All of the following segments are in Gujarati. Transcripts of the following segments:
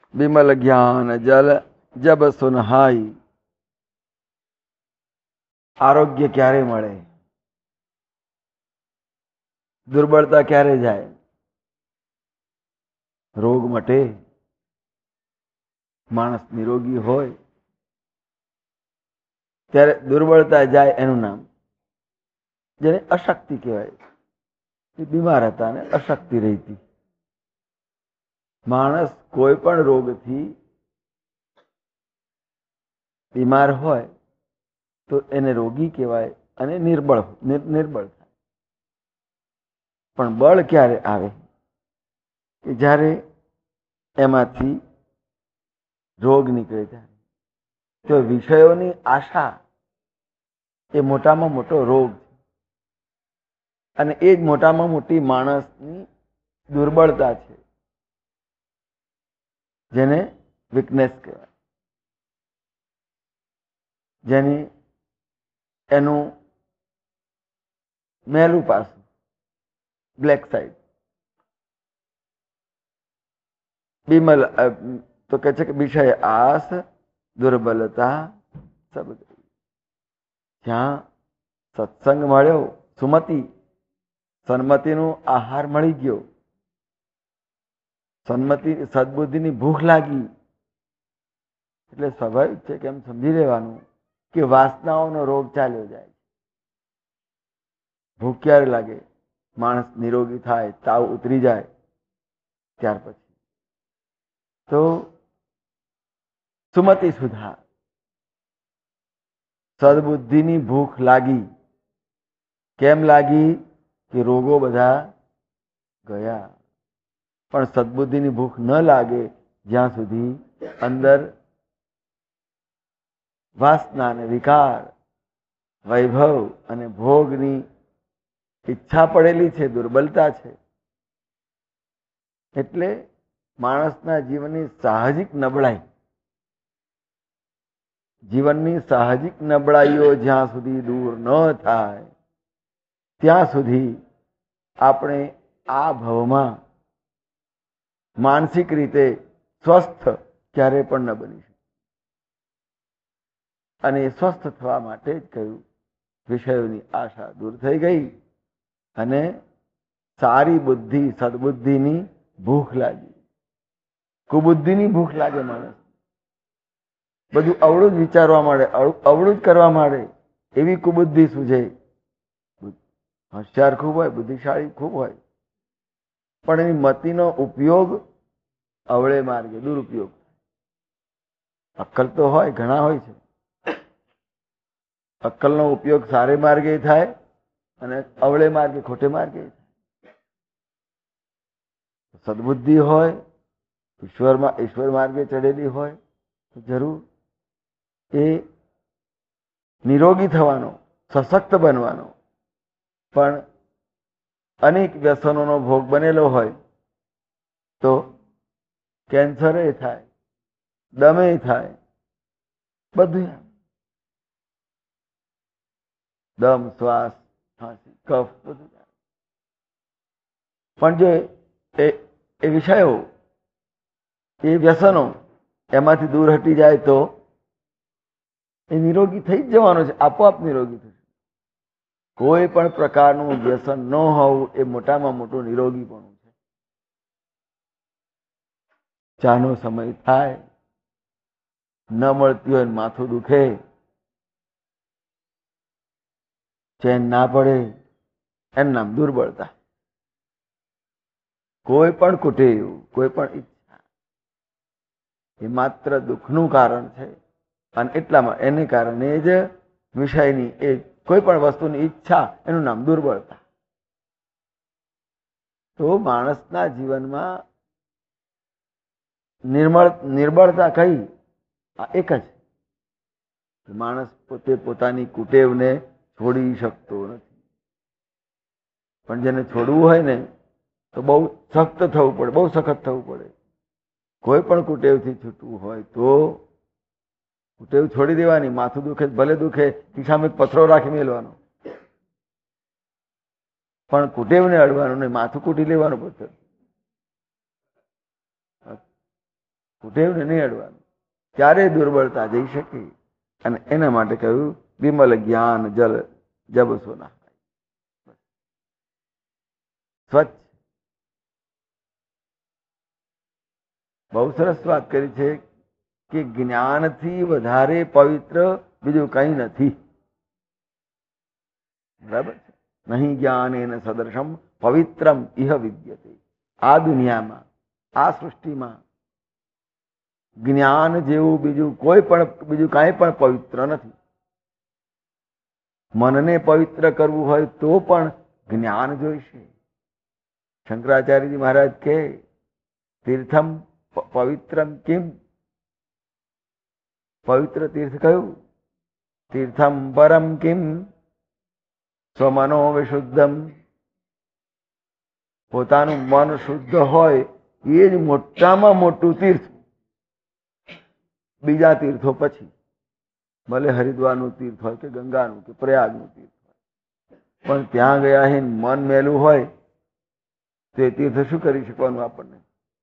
વિમલ જ્ઞાન જલ જબ સુનહાઈ. આરોગ્ય ક્યારે મળે? દુર્બળતા ક્યારે જાય? રોગ મટે, માણસ નિરોગી હોય ત્યારે દુર્બળતા જાય. એનું નામ જેને અશક્તિ કહેવાય. એ બીમાર હતા ને અશક્તિ રહેતી. માણસ કોઈ પણ રોગથી બીમાર હોય તો એને રોગી કહેવાય અને નિર્બળ થાય. પણ બળ ક્યારે આવે? કે જ્યારે એમાંથી રોગ નીકળે જાય. તો વિષયોની આશા એ મોટામાં મોટો રોગ છે. અને એ જ મોટામાં મોટી માણસની દુર્બળતા છે, જેને વીકનેસ કહેવાય. જેની એનું મેલું પાસું, બ્લેક સાઈડ. બીમલ તો કે છે કે વિષય આસ દુર્બલતા સબ. જ્યાં સત્સંગ મળ્યો, સુમતિ સન્મતિનો આહાર મળી ગયો, સન્મતિ સદબુદ્ધિની ભૂખ લાગી, એટલે સ્વાભાવિક છે કે એમ સમજી લેવાનું કે વાસનાઓનો રોગ ચાલ્યો જાય. ભૂખ ક્યારે લાગે? માણસ નિરોગી થાય, તાવ ઉતરી જાય ત્યાર પછી. તો સુમતિ સુધા, સદબુદ્ધિની ભૂખ લાગી. કેમ લાગી? કે રોગો બધા ગયા. પણ સદબુદ્ધિની ભૂખ ન લાગે જ્યાં સુધી અંદર વાસના અને વિકાર, વૈભવ અને ભોગની ઈચ્છા પડેલી છે, દુર્બલતા છે. એટલે માણસના જીવનની સાહજિક નબળાઈ, જીવનની સાહજિક નબળાઈઓ જ્યાં સુધી દૂર ન થાય ત્યાં સુધી આપણે આ ભવમાં માનસિક રીતે સ્વસ્થ ક્યારે પણ ન બની શકે. અને એ સ્વસ્થ થવા માટે જ કહ્યું, વિષયોની આશા દૂર થઈ ગઈ અને સારી બુદ્ધિ, સદબુદ્ધિની ભૂખ લાગી. કુબુદ્ધિની ભૂખ લાગે. માણસ બધું અવળું જ વિચારવા માંડે, અવળું જ કરવા માંડે. એવી કુબુદ્ધિ સૂઝે. હોશિયાર ખૂબ હોય, બુદ્ધિશાળી ખૂબ હોય, પણ એની મતિનો ઉપયોગ અવળે માર્ગે, દુરુપયોગ. અક્કલ તો હોય, ઘણા હોય છે. અક્કલનો ઉપયોગ સારે માર્ગે થાય અને અવળે માર્ગે, ખોટે માર્ગે થાય. સદબુદ્ધિ હોય, ઈશ્વર માર્ગે ચડેલી હોય તો જરૂર એ નિરોગી થવાનો, સશક્ત બનવાનો. પણ અનેક વ્યસનોનો ભોગ બનેલો હોય તો કેન્સરે થાય, દમે થાય, બધું. દમ, શ્વાસ, ખાંસી, કફ બધું. પણ જો એ વિષયો, એ વ્યસનો એમાંથી દૂર હટી જાય તો એ નિરોગી થઈ જ જવાનો છે, આપોઆપ નિરોગી થશે. કોઈ પણ પ્રકારનું વ્યસન ન હોવું એ મોટામાં મોટું નિરોગીપણું છે. ચાનો સમય થાય, ન મળતી હોય, માથું દુખે, ચેન ના પડે, એનું નામ દુર્બળતા. કોઈ પણ કુટેવ, કોઈ પણ ઈચ્છા એ માત્ર દુઃખનું કારણ છે. અને એટલામાં એને કારણે જ વિષયની, એ કોઈ પણ વસ્તુની ઈચ્છા, એનું નામ દુર્બળતા. તો માણસના જીવનમાં નિર્બળતા કઈ? આ એક જ. માણસ પોતે પોતાની કુટેવને છોડી શકતો નથી. પણ જેને છોડવું હોય ને તો બહુ સખ્ત થવું પડે, બહુ સખત થવું પડે. કોઈ પણ કુટેવથી છૂટવું હોય તો કુટેવ છોડી દેવાની. માથું દુખે ભલે દુખે, ખિસ્સામાં પથરો રાખી મેલવાનો, પણ કુટેવને અડવાનું નહીં. માથું કૂટી લેવાનું. કુટેવને નહીં અડવાનું, ત્યારે દુર્બળતા જઈ શકે. અને એના માટે કહ્યું વિમલ જ્ઞાન જલ જબ સોના, સ્વચ્છ. બહુ સરસ વાત કરી છે કે જ્ઞાનથી વધારે પવિત્ર બીજું કઈ નથી. બરાબર છે? નહીં જ્ઞાનેન સદૃશમ પવિત્રમ ઇહ વિદ્યતે. આ દુનિયામાં, આ સૃષ્ટિમાં જ્ઞાન જેવું બીજું કાંઈ પણ પવિત્ર નથી. મનને પવિત્ર કરવું હોય તો પણ જ્ઞાન જોઈશે. શંકરાચાર્યજી મહારાજ કહે તીર્થમ પવિત્રમ કિમ, પવિત્ર તીર્થ કયું? તીર્થમ પરમ કિમ સ્વમનો વિશુદ્ધમ. પોતાનું મન શુદ્ધ હોય એ જ મોટામાં મોટું તીર્થ. બીજા તીર્થો પછી, ભલે હરિદ્વારનું તીર્થ હોય કે ગંગાનું કે પ્રયાગનું તીર્થ હોય, પણ ત્યાં ગયા હે મન મેલું હોય તો એ તીર્થ શું કરી શકવાનું આપણને?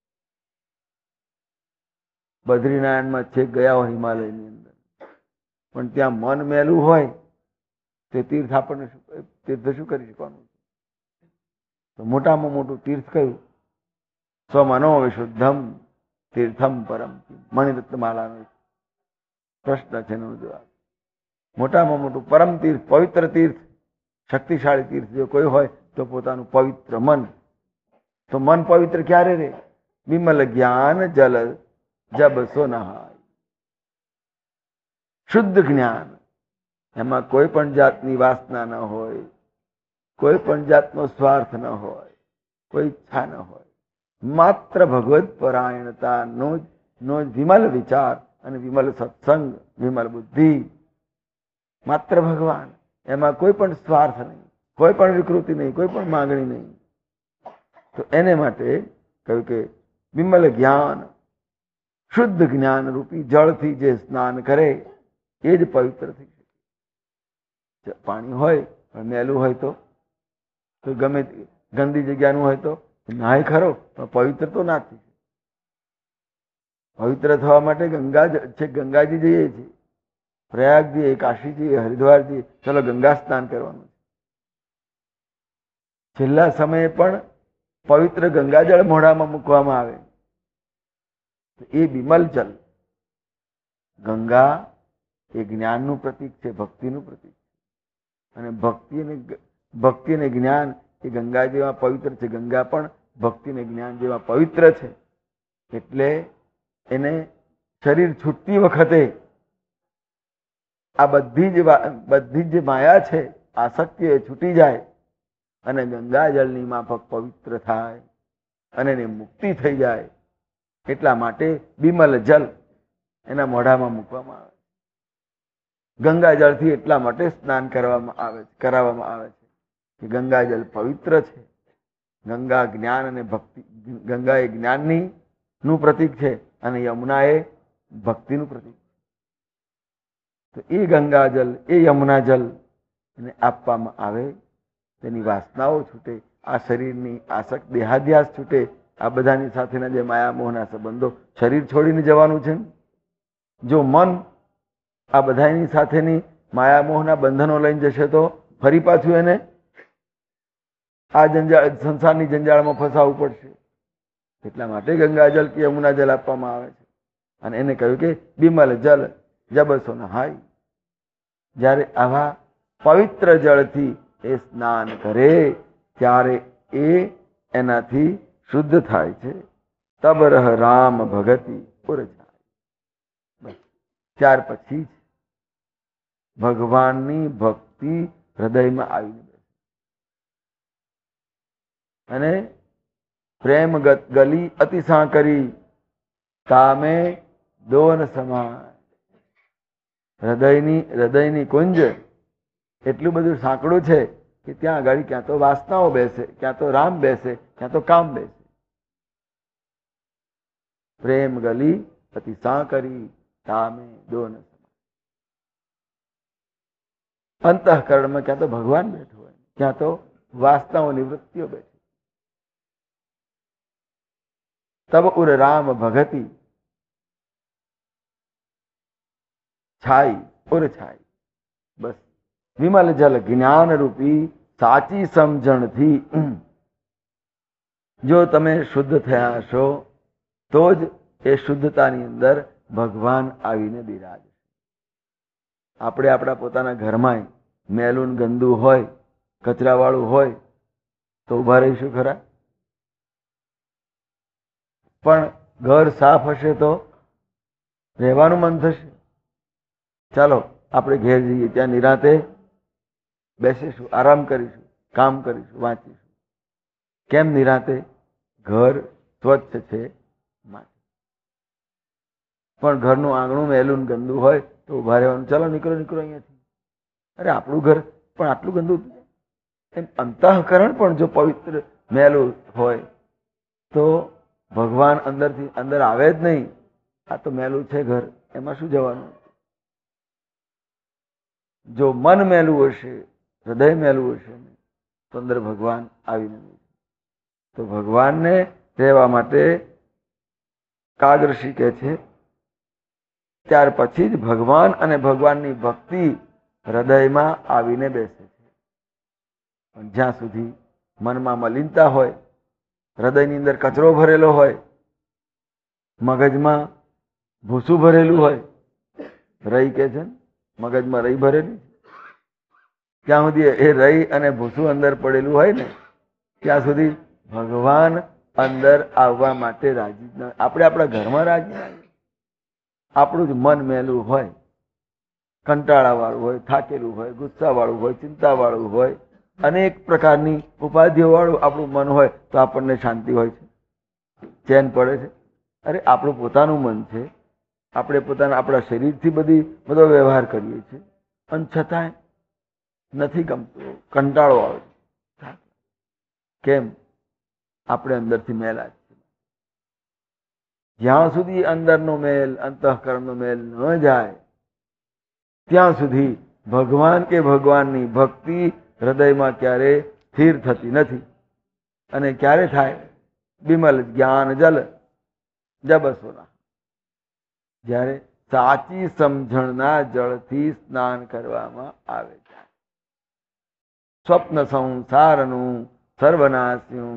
બદ્રીનારાયણમાં છેક ગયા હોય હિમાલયની અંદર, પણ ત્યાં મન મેલું હોય તે તીર્થ આપણને તીર્થ શું કરી શકવાનું? તો મોટામાં મોટું તીર્થ કયું? સ્વમનો વિશુદ્ધમ તીર્થમ પરમ. મણિરત્નમાલાનો પ્રશ્ન છે એનો જવાબ. મોટામાં મોટું પરમ તીર્થ, પવિત્ર તીર્થ, શક્તિશાળી તીર્થ જો કોઈ હોય તો પોતાનું પવિત્ર મન. તો મન પવિત્ર ક્યારે રે? વિમલ જ્ઞાન જલ જબ સોનહાય. શુદ્ધ જ્ઞાન, એમાં કોઈ પણ જાતની વાસના ન હોય, કોઈ પણ જાતનો સ્વાર્થ ન હોય, કોઈ ઈચ્છા ન હોય, માત્ર ભગવત પરાયણતાનો જ વિમલ વિચાર અને વિમલ સત્સંગ, વિમલ બુદ્ધિ, માત્ર ભગવાન. એમાં કોઈ પણ સ્વાર્થ નહીં, કોઈ પણ વિકૃતિ નહીં, કોઈ પણ માંગણી નહીં. તો એને માટે કહ્યું કે વિમલ જ્ઞાન, શુદ્ધ જ્ઞાન રૂપી જળથી જે સ્નાન કરે એ જ પવિત્ર થઈ શકે. પાણી હોય પણ મેલું હોય તો ગમે ગંદી જગ્યાનું હોય તો નાય ખરો, પણ પવિત્ર તો ના થઈ. પવિત્ર થવા માટે ગંગાજી જઈએ છીએ, પ્રયાગ જઈએ, કાશી જઈએ, હરિદ્વાર જઈએ, ચલો ગંગા સ્નાન કરવાનું. છેલ્લા સમયે પણ પવિત્ર ગંગાજળ મોઢામાં મૂકવામાં આવે. એ વિમલ જલ. ગંગા એ જ્ઞાનનું પ્રતીક છે, ભક્તિનું પ્રતીક છે. અને ભક્તિ અને જ્ઞાન એ ગંગા જેવા પવિત્ર છે. ગંગા પણ ભક્તિ અને જ્ઞાન જેવા પવિત્ર છે. એટલે એને શરીર છૂટતી વખતે આ બધી જ માયા છે, આસક્તિ એ છૂટી જાય અને ગંગાજળની માફક પવિત્ર થાય અને એને મુક્તિ થઈ જાય. એટલા માટે બિમલ જલ એના મોઢામાં મૂકવામાં આવે. ગંગાજળથી એટલા માટે સ્નાન કરાવવામાં આવે છે કે ગંગાજળ પવિત્ર છે. ગંગા જ્ઞાન અને ભક્તિ, ગંગા એ જ્ઞાનની નું પ્રતીક છે અને યમુના એ ભક્તિનું પ્રતીક છે. તો એ ગંગાજલ, એ યમુના જલ એને આપવામાં આવે, તેની વાસનાઓ છૂટે, આ શરીરની આસક્ત દેહાધ્યાસ છૂટે. આ બધાની સાથેના જે માયા મોહના સંબંધો, શરીર છોડીને જવાનું છે. જો મન આ બધાની સાથેની માયા મોહના બંધનો લઈને જશે તો ફરી પાછું એને આ સંસારની જંજાળમાં ફસાવવું પડશે. એટલા માટે ગંગાજલ કે યમુના જલ આપવામાં આવે છે. અને એને કહ્યું કે બિમલ જલ જબ સોનહાય. જ્યારે આવા પવિત્ર જળથી એ સ્નાન કરે ત્યારે એનાથી શુદ્ધ થાય છે. તબ રહ રામ ભગતિ પુર જાય. બસ ત્યાર પછી ભગવાનની ભક્તિ હૃદયમાં આવીને બેસે અને પ્રેમ ગલી અતિ સાંકરી કામે દોન સમાય. હૃદયની કુંજ એટલું બધું સાંકડું છે કે ત્યાં આગળ ક્યાં તો વાસનાઓ બેસે, ક્યાં તો રામ બેસે, ક્યાં તો કામ બેસે. પ્રેમ ગલી અતિ સાંકરી કામે દોન સમાય. અંતઃકરણમાં ક્યાં તો ભગવાન બેઠો હોય, ક્યાં તો વાસનાઓની વૃત્તિઓ બેઠી. તબ ઉર રામ ભગતિ, છાઈ ઉર છાઈ. બસ વિમલ જલ જ્ઞાન રૂપી સાચી સમજણથી જો તમે શુદ્ધ થયા હશો તો જ એ શુદ્ધતાની અંદર ભગવાન આવીને બિરાજે. આપણે આપણા પોતાના ઘરમાં મેલું ગંદુ હોય, કચરાવાળું હોય તો ઉભા રહીશું ખરા? પણ ઘર સાફ હશે તો રહેવાનું મન થશે. ચાલો આપણે ઘેર જઈએ, ત્યાં નિરાંતે બેસીશું, આરામ કરીશું, કામ કરીશું, વાંચીશું. કેમ નિરાંતે? ઘર સ્વચ્છ છે માટે. પણ ઘરનું આંગણું મેલું ગંદુ હોય તો ઉભા રહેવાનું. ચાલો નીકળો નીકળો અહીંયાથી. અરે આપણું ઘર પણ આટલું ગંદુ. એમ અંતઃકરણ પણ જો પવિત્ર મેલું હોય તો ભગવાન અંદરથી અંદર આવે જ નહીં. આ તો મેલું છે ઘર, એમાં શું જવાનું? જો મન મેલું હશે, હૃદય મેલું હશે તો અંદર ભગવાન આવીને નહીં. તો ભગવાનને રહેવા માટે કાગર્ષિ કહે છે ત્યાર પછી જ ભગવાન અને ભગવાનની ભક્તિ હૃદયમાં આવીને બેસે છે. પણ જ્યાં સુધી મનમાં મલિનતા હોય, હૃદયની અંદર કચરો ભરેલો હોય, મગજમાં ભૂસું ભરેલું હોય, રહી કે છે મગજમાં રહી ભરેલી, ત્યાં સુધી એ રહી અને ભૂસું અંદર પડેલું હોય ને ત્યાં સુધી ભગવાન અંદર આવવા માટે રાજી ન. આપણે આપણા ઘરમાં રાજી ના. આપણું જ મન મેલું હોય, કંટાળા વાળું હોય, થાકેલું હોય, ગુસ્સા વાળું હોય, ચિંતા વાળું હોય, અનેક પ્રકારની ઉપાધિઓ વાળું આપણું મન હોય તો આપણને શાંતિ હોય છે, ચેન પડે છે. અરે આપણું પોતાનું મન છે, આપણે પોતાના આપણા શરીરથી બધો વ્યવહાર કરીએ છીએ અને છતાંય નથી ગમતું, કંટાળો આવે છે. કેમ? આપણે અંદરથી મેલા જ. જ્યાં સુધી અંદરનો મેલ, અંતઃકરણનો મેલ ન જાય ત્યાં સુધી ભગવાન કે ભગવાનની ભક્તિ હૃદયમાં ક્યારે સ્થિર થતી નથી. અને ક્યારે થાય? બિમલ જ્ઞાન જલ જબસોના. જ્યારે સાચી સમજણના જળથી સ્નાન કરવામાં આવે છે. સ્વપ્ન સંસારનું સર્વનાશ્યું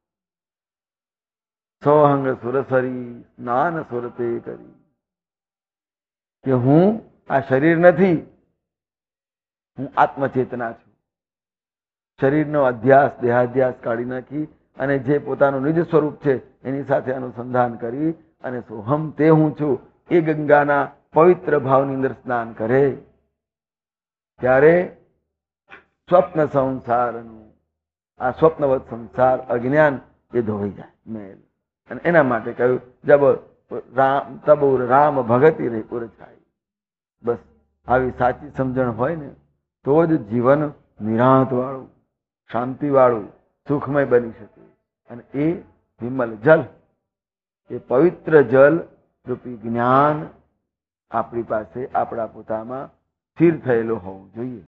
સોહંગ સુરસરી સ્નાન સુરતે કરી. કે હું આ શરીર નથી, હું આત્મચેતના છું. શરીરનો અધ્યાસ, દેહાધ્યાસ કાઢી નાખી અને જે પોતાનું નિજ સ્વરૂપ છે એની સાથે અનુસંધાન કરી અને સોહમ તે હું છું એ ગંગાના પવિત્ર ભાવની અંદર સ્નાન કરે ત્યારે સ્વપ્ન સંસારનું આ સ્વપ્નવત સંસાર અજ્ઞાન એ ધોઈ જાય મેલ. અને એના માટે કહ્યું જબ રામ તબ રામ ભગતિ રહી ઉર થાય. બસ આવી સાચી સમજણ હોય ને તો જ જીવન નિરાંત વાળું, શાંતિ વાળું, સુખમય બની શકે. અને એ વિમલ જલ, એ પવિત્ર જલ રૂપી જ્ઞાન આપણી પાસે, આપણા પોતામાં સ્થિર થયેલું હોવું જોઈએ.